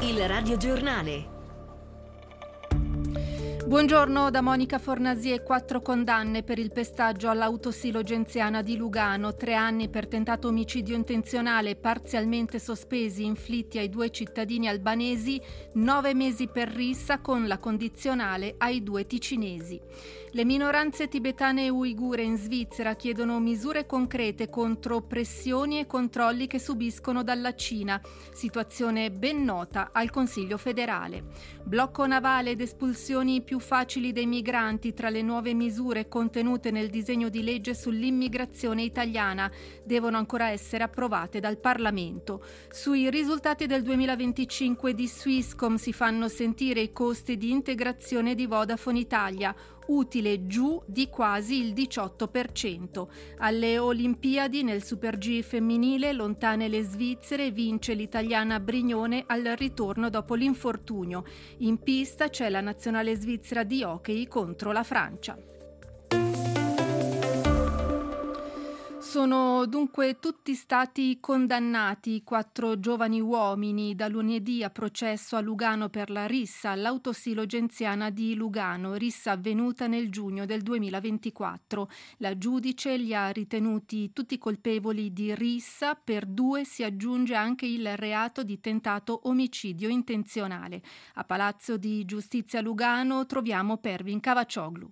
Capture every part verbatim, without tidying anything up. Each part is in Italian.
Il radiogiornale. Buongiorno da Monica Fornasier. Quattro condanne per il pestaggio all'autosilo Genziana di Lugano, tre anni per tentato omicidio intenzionale parzialmente sospesi inflitti ai due cittadini albanesi, nove mesi per rissa con la condizionale ai due ticinesi. Le minoranze tibetane e uigure in Svizzera chiedono misure concrete contro pressioni e controlli che subiscono dalla Cina, situazione ben nota al Consiglio federale. Blocco navale ed espulsioni più facili dei migranti tra le nuove misure contenute nel disegno di legge sull'immigrazione italiana devono ancora essere approvate dal Parlamento. Sui risultati del duemilaventicinque di Swisscom si fanno sentire i costi di integrazione di Vodafone Italia, utile giù di quasi il diciotto per cento. Alle Olimpiadi nel Super G femminile, lontane le svizzere, vince l'italiana Brignone al ritorno dopo l'infortunio. In pista c'è la nazionale svizzera di hockey contro la Francia. Sono dunque tutti stati condannati quattro giovani uomini da lunedì a processo a Lugano per la rissa all'autosilo Genziana di Lugano, rissa avvenuta nel giugno del duemilaventiquattro. La giudice li ha ritenuti tutti colpevoli di rissa, per due si aggiunge anche il reato di tentato omicidio intenzionale. A Palazzo di Giustizia Lugano troviamo Pervin Cavacioglu.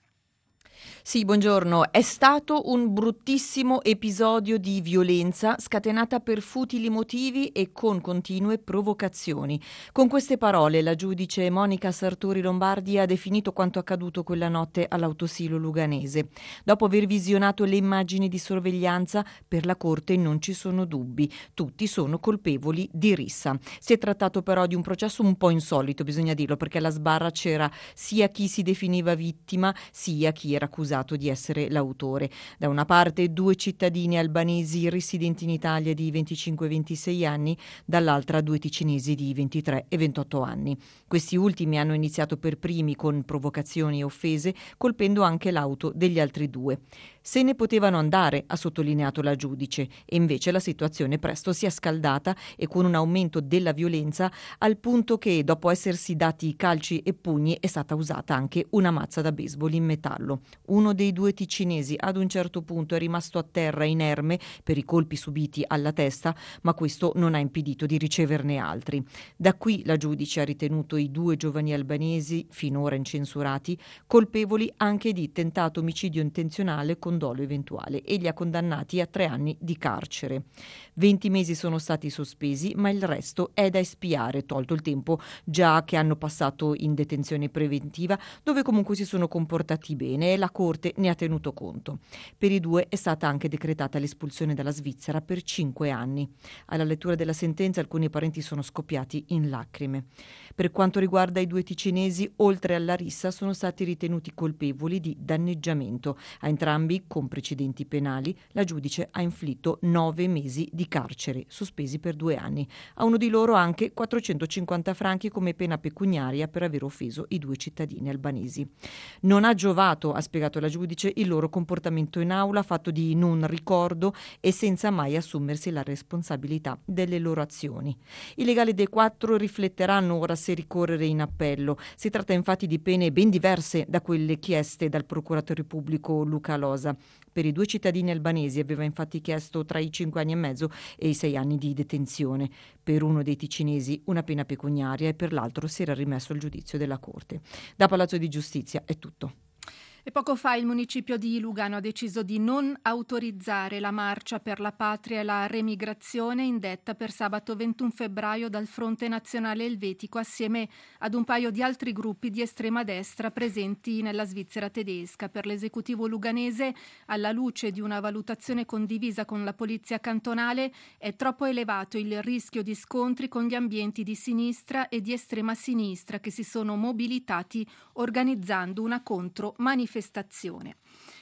Sì, buongiorno. È stato un bruttissimo episodio di violenza scatenata per futili motivi e con continue provocazioni. Con queste parole la giudice Monica Sartori Lombardi ha definito quanto accaduto quella notte all'autosilo luganese. Dopo aver visionato le immagini di sorveglianza, per la Corte non ci sono dubbi. Tutti sono colpevoli di rissa. Si è trattato però di un processo un po' insolito, bisogna dirlo, perché alla sbarra c'era sia chi si definiva vittima, sia chi era accusato di essere l'autore. Da una parte due cittadini albanesi residenti in Italia di venticinque e ventisei anni, dall'altra due ticinesi di ventitré e ventotto anni. Questi ultimi hanno iniziato per primi con provocazioni e offese, colpendo anche l'auto degli altri due. Se ne potevano andare, ha sottolineato la giudice, e invece la situazione presto si è scaldata e con un aumento della violenza, al punto che dopo essersi dati calci e pugni è stata usata anche una mazza da baseball in metallo. Uno dei due ticinesi ad un certo punto è rimasto a terra inerme per i colpi subiti alla testa, ma questo non ha impedito di riceverne altri. Da qui la giudice ha ritenuto i due giovani albanesi, finora incensurati, colpevoli anche di tentato omicidio intenzionale con dolo eventuale e li ha condannati a tre anni di carcere. venti mesi sono stati sospesi, ma il resto è da espiare, tolto il tempo già che hanno passato in detenzione preventiva, dove comunque si sono comportati bene e la Corte ne ha tenuto conto. Per i due è stata anche decretata l'espulsione dalla Svizzera per cinque anni. Alla lettura della sentenza alcuni parenti sono scoppiati in lacrime. Per quanto riguarda i due ticinesi, oltre alla rissa sono stati ritenuti colpevoli di danneggiamento. A entrambi, con precedenti penali, la giudice ha inflitto nove mesi di carcere, sospesi per due anni. A uno di loro anche quattrocentocinquanta franchi come pena pecuniaria per aver offeso i due cittadini albanesi. Non ha giovato, ha spiegato la giudice, il loro comportamento in aula fatto di non ricordo e senza mai assumersi la responsabilità delle loro azioni. I legali dei quattro rifletteranno ora se ricorrere in appello. Si tratta infatti di pene ben diverse da quelle chieste dal procuratore pubblico Luca Losa. Per i due cittadini albanesi aveva infatti chiesto tra i cinque anni e mezzo e i sei anni di detenzione. Per uno dei ticinesi una pena pecuniaria e per l'altro si era rimesso al giudizio della Corte. Da Palazzo di Giustizia è tutto. E poco fa il municipio di Lugano ha deciso di non autorizzare la marcia per la patria e la remigrazione indetta per sabato ventuno febbraio dal Fronte Nazionale Elvetico assieme ad un paio di altri gruppi di estrema destra presenti nella Svizzera tedesca. Per l'esecutivo luganese, alla luce di una valutazione condivisa con la polizia cantonale, è troppo elevato il rischio di scontri con gli ambienti di sinistra e di estrema sinistra che si sono mobilitati organizzando una contromanifestazione.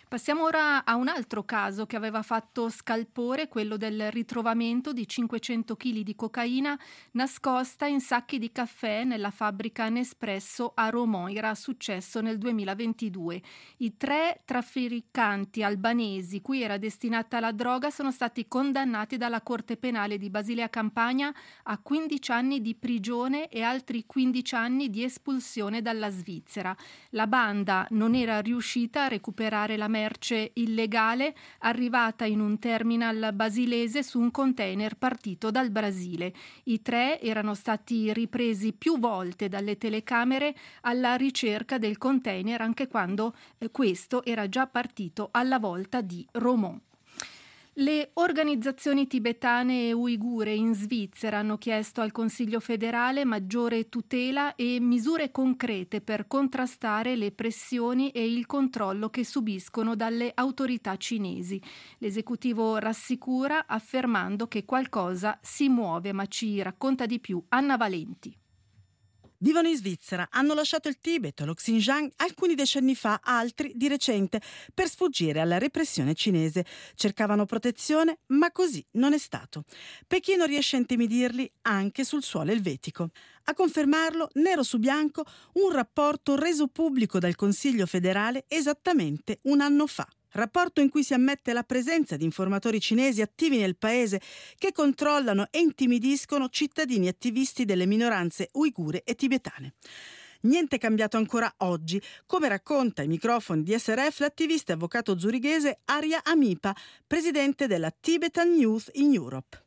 Passiamo ora a un altro caso che aveva fatto scalpore, quello del ritrovamento di cinquecento chili di cocaina nascosta in sacchi di caffè nella fabbrica Nespresso a Romont. Era successo nel duemilaventidue. I tre trafficanti albanesi cui era destinata la droga sono stati condannati dalla Corte Penale di Basilea Campania a quindici anni di prigione e altri quindici anni di espulsione dalla Svizzera. La banda non era riuscita a recuperare la merce illegale arrivata in un terminal basilese su un container partito dal Brasile. I tre erano stati ripresi più volte dalle telecamere alla ricerca del container, anche quando eh, questo era già partito alla volta di Romont. Le organizzazioni tibetane e uigure in Svizzera hanno chiesto al Consiglio federale maggiore tutela e misure concrete per contrastare le pressioni e il controllo che subiscono dalle autorità cinesi. L'esecutivo rassicura affermando che qualcosa si muove, ma ci racconta di più Anna Valenti. Vivono in Svizzera, hanno lasciato il Tibet, lo Xinjiang alcuni decenni fa, altri di recente, per sfuggire alla repressione cinese. Cercavano protezione, ma così non è stato. Pechino riesce a intimidirli anche sul suolo elvetico. A confermarlo, nero su bianco, un rapporto reso pubblico dal Consiglio federale esattamente un anno fa. Rapporto in cui si ammette la presenza di informatori cinesi attivi nel paese che controllano e intimidiscono cittadini attivisti delle minoranze uigure e tibetane. Niente è cambiato ancora oggi, come racconta ai microfoni di S R F l'attivista e avvocato zurighese Arya Amipa, presidente della Tibetan Youth in Europe.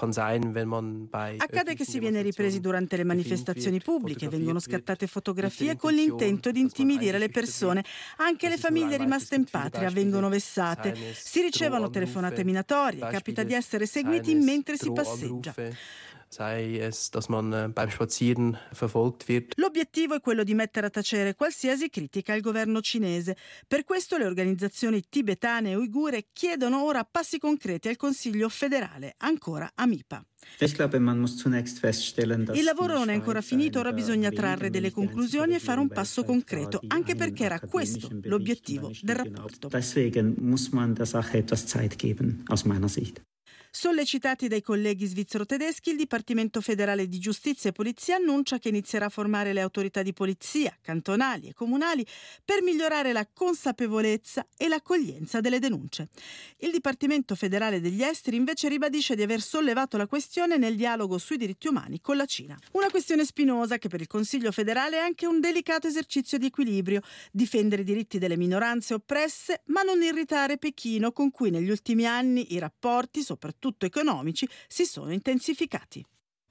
Accade che si viene ripresi durante le manifestazioni pubbliche, vengono scattate fotografie con l'intento di intimidire le persone. Anche le famiglie rimaste in patria vengono vessate. Si ricevono telefonate minatorie, capita di essere seguiti mentre si passeggia. sei es, dass man beim Spazieren verfolgt wird. L'obiettivo è quello di mettere a tacere qualsiasi critica al governo cinese. Per questo le organizzazioni tibetane e uigure chiedono ora passi concreti al Consiglio federale, ancora Amipa. Il lavoro non è ancora finito, ora bisogna trarre delle conclusioni e fare un passo concreto, anche perché era questo l'obiettivo del rapporto. Deswegen muss man der Sache etwas Zeit geben, aus meiner Sicht. Sollecitati dai colleghi svizzero-tedeschi, il Dipartimento federale di Giustizia e Polizia annuncia che inizierà a formare le autorità di polizia, cantonali e comunali, per migliorare la consapevolezza e l'accoglienza delle denunce. Il Dipartimento federale degli Esteri invece ribadisce di aver sollevato la questione nel dialogo sui diritti umani con la Cina. Una questione spinosa che per il Consiglio federale è anche un delicato esercizio di equilibrio, difendere i diritti delle minoranze oppresse, ma non irritare Pechino, con cui negli ultimi anni i rapporti, soprattutto soprattutto economici, si sono intensificati.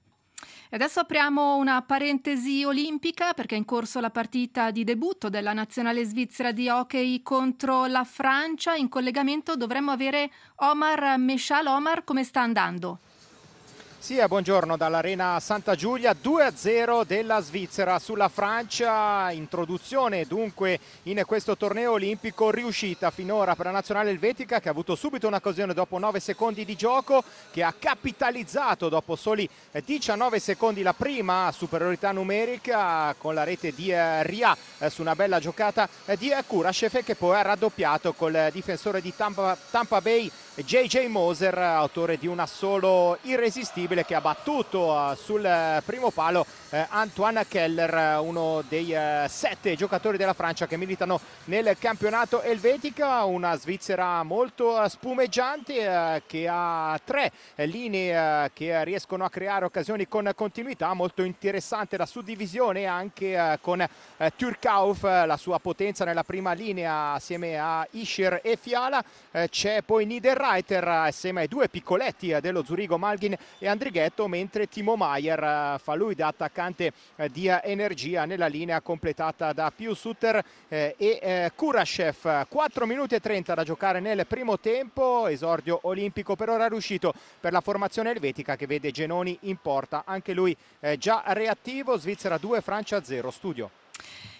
E adesso apriamo una parentesi olimpica perché è in corso la partita di debutto della nazionale svizzera di hockey contro la Francia. In collegamento dovremmo avere Omar Meshal. Omar, come sta andando? Sì, buongiorno dall'Arena Santa Giulia, due a zero della Svizzera sulla Francia, introduzione dunque in questo torneo olimpico riuscita finora per la nazionale elvetica, che ha avuto subito un'occasione dopo nove secondi di gioco, che ha capitalizzato dopo soli diciannove secondi la prima superiorità numerica con la rete di Ria su una bella giocata di Kurashev, che poi ha raddoppiato col difensore di Tampa, Tampa Bay J J Moser, autore di un assolo irresistibile che ha battuto uh, sul uh, primo palo uh, Antoine Keller, uno dei uh, sette giocatori della Francia che militano nel campionato elvetica. Una Svizzera molto uh, spumeggiante uh, che ha tre uh, linee uh, che riescono a creare occasioni con continuità. Molto interessante la suddivisione anche uh, con uh, Turkauf, uh, la sua potenza nella prima linea assieme a Ischer e Fiala. Uh, c'è poi Niederreiter assieme ai due piccoletti dello Zurigo, Malgin e Andrighetto, mentre Timo Maier fa lui da attaccante di energia nella linea completata da Pius Sutter e Kurashev. quattro minuti e trenta da giocare nel primo tempo, esordio olimpico per ora riuscito per la formazione elvetica che vede Genoni in porta, anche lui già reattivo. Svizzera due, Francia zero. Studio.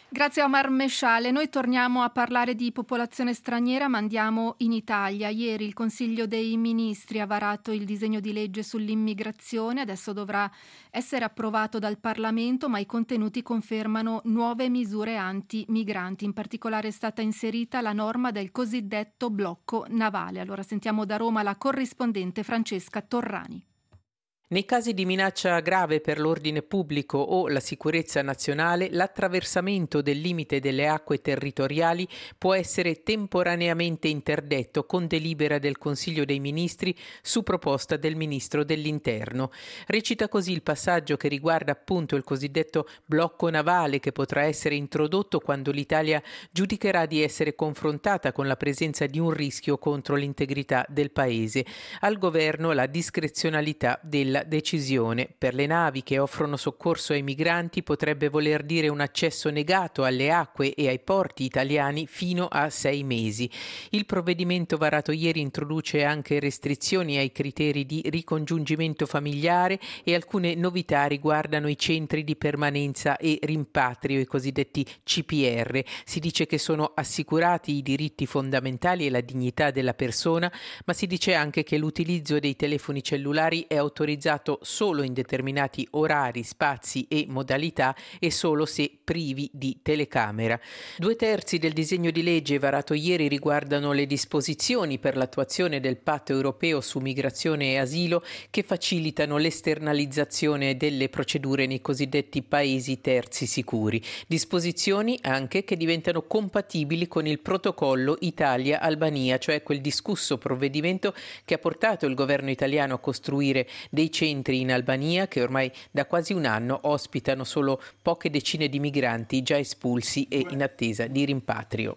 Grazie a Omar Mesciale. Noi torniamo a parlare di popolazione straniera, ma andiamo in Italia. Ieri il Consiglio dei Ministri ha varato il disegno di legge sull'immigrazione, adesso dovrà essere approvato dal Parlamento, ma i contenuti confermano nuove misure anti-migranti. In particolare è stata inserita la norma del cosiddetto blocco navale. Allora sentiamo da Roma la corrispondente Francesca Torrani. Nei casi di minaccia grave per l'ordine pubblico o la sicurezza nazionale, l'attraversamento del limite delle acque territoriali può essere temporaneamente interdetto con delibera del Consiglio dei Ministri su proposta del Ministro dell'Interno. Recita così il passaggio che riguarda appunto il cosiddetto blocco navale, che potrà essere introdotto quando l'Italia giudicherà di essere confrontata con la presenza di un rischio contro l'integrità del Paese. Al governo la discrezionalità della decisione. Per le navi che offrono soccorso ai migranti potrebbe voler dire un accesso negato alle acque e ai porti italiani fino a sei mesi. Il provvedimento varato ieri introduce anche restrizioni ai criteri di ricongiungimento familiare e alcune novità riguardano i centri di permanenza e rimpatrio, i cosiddetti C P R. Si dice che sono assicurati i diritti fondamentali e la dignità della persona, ma si dice anche che l'utilizzo dei telefoni cellulari è autorizzato solo in determinati orari, spazi e modalità e solo se privi di telecamera. Due terzi del disegno di legge varato ieri riguardano le disposizioni per l'attuazione del patto europeo su migrazione e asilo che facilitano l'esternalizzazione delle procedure nei cosiddetti paesi terzi sicuri. Disposizioni anche che diventano compatibili con il protocollo Italia-Albania, cioè quel discusso provvedimento che ha portato il governo italiano a costruire dei centri in Albania che ormai da quasi un anno ospitano solo poche decine di migranti già espulsi e in attesa di rimpatrio.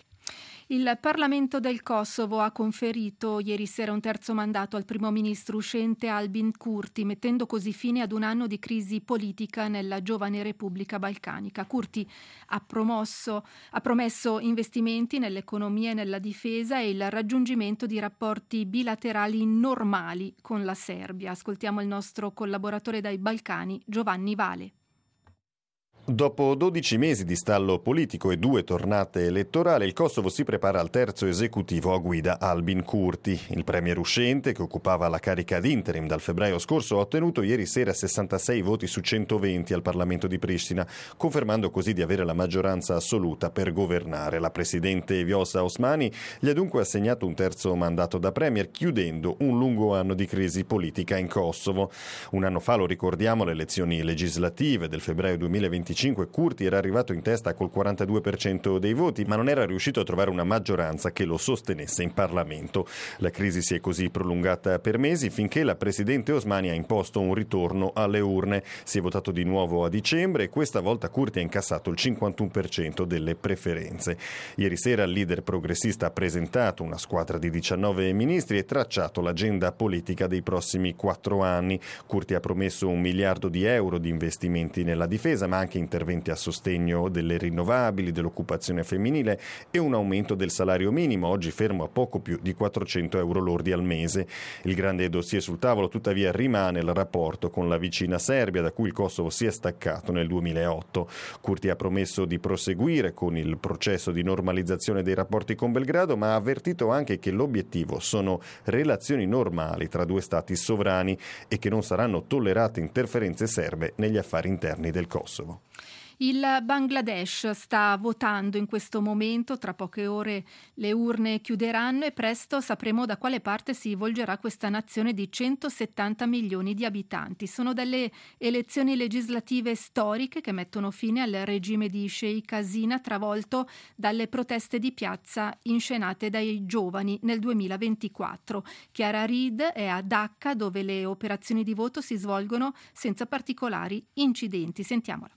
Il Parlamento del Kosovo ha conferito ieri sera un terzo mandato al primo ministro uscente Albin Kurti, mettendo così fine ad un anno di crisi politica nella giovane Repubblica Balcanica. Kurti ha, promosso, ha promesso investimenti nell'economia e nella difesa e il raggiungimento di rapporti bilaterali normali con la Serbia. Ascoltiamo il nostro collaboratore dai Balcani, Giovanni Vale. Dopo dodici mesi di stallo politico e due tornate elettorali, il Kosovo si prepara al terzo esecutivo a guida Albin Kurti. Il premier uscente, che occupava la carica ad interim dal febbraio scorso, ha ottenuto ieri sera sessantasei voti su centoventi al Parlamento di Pristina, confermando così di avere la maggioranza assoluta per governare. La presidente Vjosa Osmani gli ha dunque assegnato un terzo mandato da premier, chiudendo un lungo anno di crisi politica in Kosovo. Un anno fa, lo ricordiamo, le elezioni legislative del febbraio duemilaventicinque, Kurti era arrivato in testa col quarantadue per cento dei voti, ma non era riuscito a trovare una maggioranza che lo sostenesse in Parlamento. La crisi si è così prolungata per mesi finché la presidente Osmani ha imposto un ritorno alle urne. Si è votato di nuovo a dicembre e questa volta Kurti ha incassato il cinquantuno per cento delle preferenze. Ieri sera il leader progressista ha presentato una squadra di diciannove ministri e tracciato l'agenda politica dei prossimi quattro anni. Kurti ha promesso un miliardo di euro di investimenti nella difesa, ma anche interventi a sostegno delle rinnovabili, dell'occupazione femminile e un aumento del salario minimo, oggi fermo a poco più di quattrocento euro lordi al mese. Il grande dossier sul tavolo tuttavia rimane il rapporto con la vicina Serbia, da cui il Kosovo si è staccato nel duemilaotto. Kurti ha promesso di proseguire con il processo di normalizzazione dei rapporti con Belgrado, ma ha avvertito anche che l'obiettivo sono relazioni normali tra due stati sovrani e che non saranno tollerate interferenze serbe negli affari interni del Kosovo. Il Bangladesh sta votando in questo momento, tra poche ore le urne chiuderanno e presto sapremo da quale parte si volgerà questa nazione di centosettanta milioni di abitanti. Sono delle elezioni legislative storiche che mettono fine al regime di Sheikh Hasina travolto dalle proteste di piazza inscenate dai giovani nel duemilaventiquattro. Chiara Reed è a Dhaka, dove le operazioni di voto si svolgono senza particolari incidenti. Sentiamola.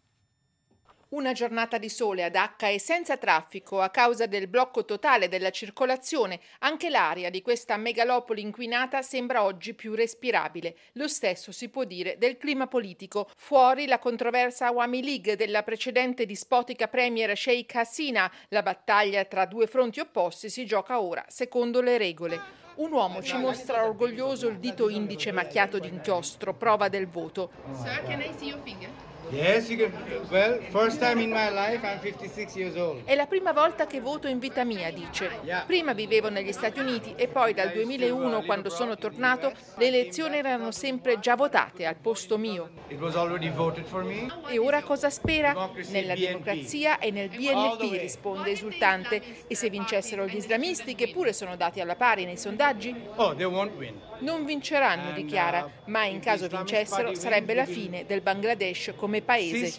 Una giornata di sole a Dhaka e senza traffico a causa del blocco totale della circolazione. Anche l'aria di questa megalopoli inquinata sembra oggi più respirabile. Lo stesso si può dire del clima politico. Fuori la controversa Awami League della precedente dispotica premier Sheikh Hasina. La battaglia tra due fronti opposti si gioca ora secondo le regole. Un uomo ci mostra orgoglioso il dito indice macchiato di inchiostro, prova del voto. Sir, can I see your finger? Yes, you can. Well, first time in my life, I'm fifty-six years old. È la prima volta che voto in vita mia, dice. Prima vivevo negli Stati Uniti e poi dal duemilauno, quando sono tornato, le elezioni erano sempre già votate al posto mio. It was already voted for me. E ora cosa spera? Nella democrazia e nel B N P, risponde esultante. E se vincessero gli islamisti, che pure sono dati alla pari nei sondaggi? Oh, they won't win. Non vinceranno, dichiara, ma in caso vincessero sarebbe la fine del Bangladesh come paese.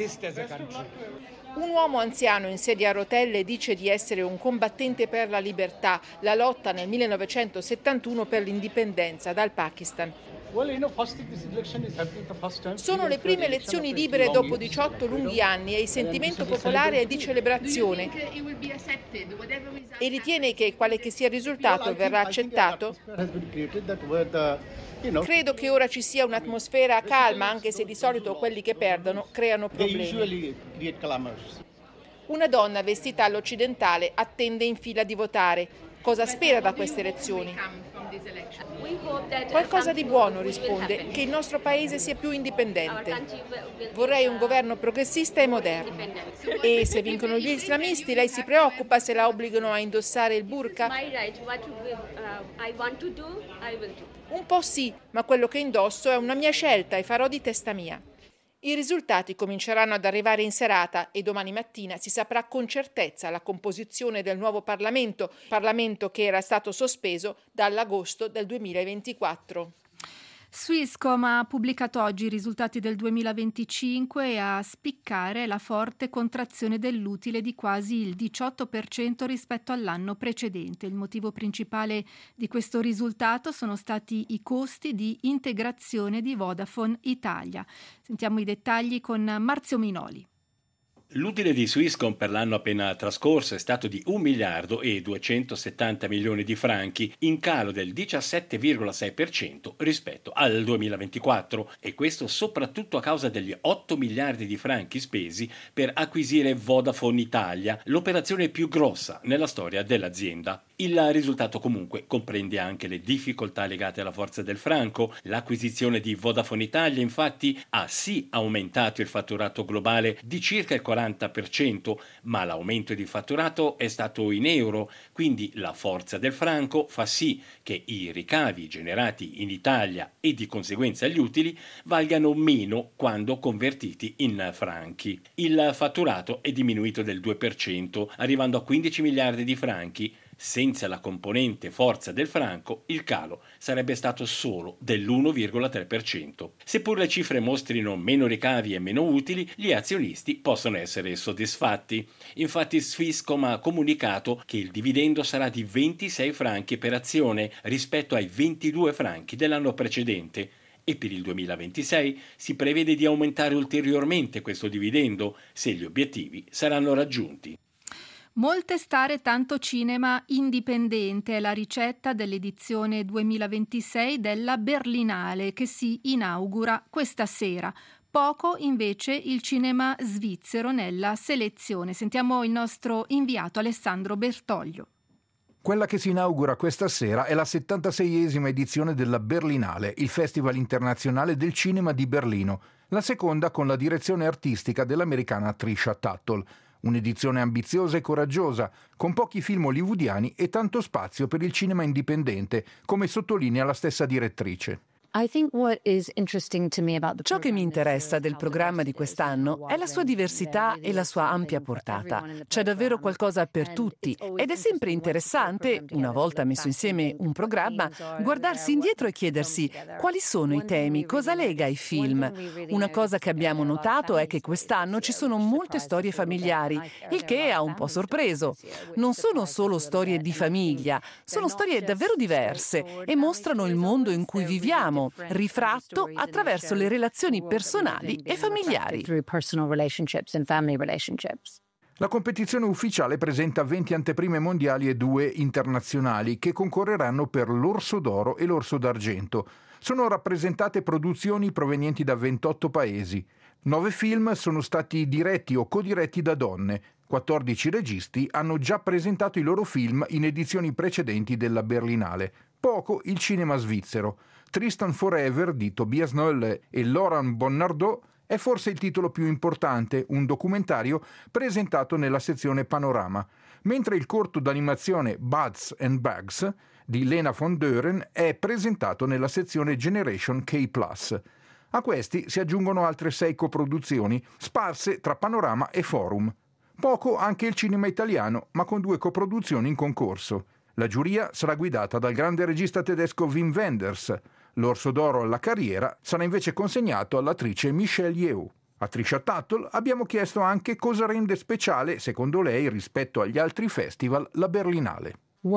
Un uomo anziano in sedia a rotelle dice di essere un combattente per la libertà, la lotta nel millenovecentosettantuno per l'indipendenza dal Pakistan. Sono le prime elezioni libere dopo diciotto lunghi anni e il sentimento popolare è di celebrazione. E ritiene che quale che sia il risultato verrà accettato? Credo che ora ci sia un'atmosfera calma, anche se di solito quelli che perdono creano problemi. Una donna vestita all'occidentale attende in fila di votare. Cosa spera da queste elezioni? Qualcosa di buono, risponde, che il nostro paese sia più indipendente. Vorrei un governo progressista e moderno. E se vincono gli islamisti, lei si preoccupa se la obbligano a indossare il burqa? Un po' sì, ma quello che indosso è una mia scelta e farò di testa mia. I risultati cominceranno ad arrivare in serata e domani mattina si saprà con certezza la composizione del nuovo Parlamento, Parlamento che era stato sospeso dall'agosto del duemilaventiquattro. Swisscom ha pubblicato oggi i risultati del duemilaventicinque e a spiccare la forte contrazione dell'utile di quasi il diciotto per cento rispetto all'anno precedente. Il motivo principale di questo risultato sono stati i costi di integrazione di Vodafone Italia. Sentiamo i dettagli con Marzio Minoli. L'utile di Swisscom per l'anno appena trascorso è stato di un miliardo e duecentosettanta milioni di franchi, in calo del diciassette virgola sei per cento rispetto al duemilaventiquattro, e questo soprattutto a causa degli otto miliardi di franchi spesi per acquisire Vodafone Italia, l'operazione più grossa nella storia dell'azienda. Il risultato comunque comprende anche le difficoltà legate alla forza del franco. L'acquisizione di Vodafone Italia infatti ha sì aumentato il fatturato globale di circa il quaranta per cento, ma l'aumento di fatturato è stato in euro, quindi la forza del franco fa sì che i ricavi generati in Italia e di conseguenza gli utili valgano meno quando convertiti in franchi. Il fatturato è diminuito del due per cento, arrivando a quindici miliardi di franchi. Senza la componente forza del franco, il calo sarebbe stato solo dell'uno virgola tre per cento. Seppur le cifre mostrino meno ricavi e meno utili, gli azionisti possono essere soddisfatti. Infatti Swisscom ha comunicato che il dividendo sarà di ventisei franchi per azione rispetto ai ventidue franchi dell'anno precedente. E per il duemilaventisei si prevede di aumentare ulteriormente questo dividendo se gli obiettivi saranno raggiunti. Molte star e tanto cinema indipendente è la ricetta dell'edizione duemilaventisei della Berlinale che si inaugura questa sera. Poco invece il cinema svizzero nella selezione. Sentiamo il nostro inviato Alessandro Bertoglio. Quella che si inaugura questa sera è la settantaseiesima edizione della Berlinale, il Festival internazionale del cinema di Berlino, la seconda con la direzione artistica dell'americana Trisha Tuttle. Un'edizione ambiziosa e coraggiosa, con pochi film hollywoodiani e tanto spazio per il cinema indipendente, come sottolinea la stessa direttrice. Ciò che mi interessa del programma di quest'anno è la sua diversità e la sua ampia portata. C'è davvero qualcosa per tutti ed è sempre interessante, una volta messo insieme un programma, guardarsi indietro e chiedersi quali sono i temi, cosa lega i film. Una cosa che abbiamo notato è che quest'anno ci sono molte storie familiari, il che ha un po' sorpreso. Non sono solo storie di famiglia, sono storie davvero diverse e mostrano il mondo in cui viviamo, rifratto attraverso le relazioni personali e familiari. La competizione ufficiale presenta venti anteprime mondiali e due internazionali che concorreranno per l'Orso d'Oro e l'Orso d'Argento. Sono rappresentate produzioni provenienti da ventotto paesi. Nove film sono stati diretti o codiretti da donne. quattordici registi hanno già presentato i loro film in edizioni precedenti della Berlinale. Poco il cinema svizzero. Tristan Forever di Tobias Noelle e Laurent Bonnardot È forse il titolo più importante, un documentario presentato nella sezione Panorama, mentre il corto d'animazione Buds and Bugs di Lena von Dören è presentato nella sezione Generation K plus. A questi si aggiungono altre sei coproduzioni sparse tra Panorama e Forum. Poco anche il cinema italiano, ma con due coproduzioni in concorso. La giuria sarà guidata dal grande regista tedesco Wim Wenders. L'Orso d'Oro alla carriera sarà invece consegnato all'attrice Michelle Yeoh. A Trisha Tuttle abbiamo chiesto anche cosa rende speciale, secondo lei, rispetto agli altri festival, la Berlinale.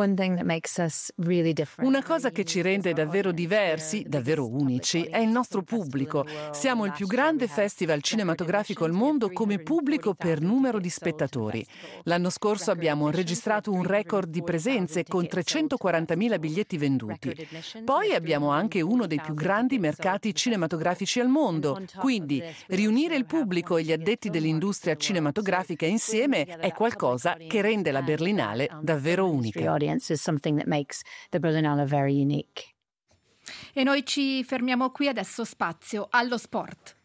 Una cosa che ci rende davvero diversi, davvero unici, è il nostro pubblico. Siamo il più grande festival cinematografico al mondo come pubblico per numero di spettatori. L'anno scorso abbiamo registrato un record di presenze con trecentoquarantamila biglietti venduti. Poi abbiamo anche uno dei più grandi mercati cinematografici al mondo. Quindi riunire il pubblico e gli addetti dell'industria cinematografica insieme è qualcosa che rende la Berlinale davvero unica. Is something that makes the Berlinale very unique. E noi ci fermiamo qui, adesso spazio allo sport.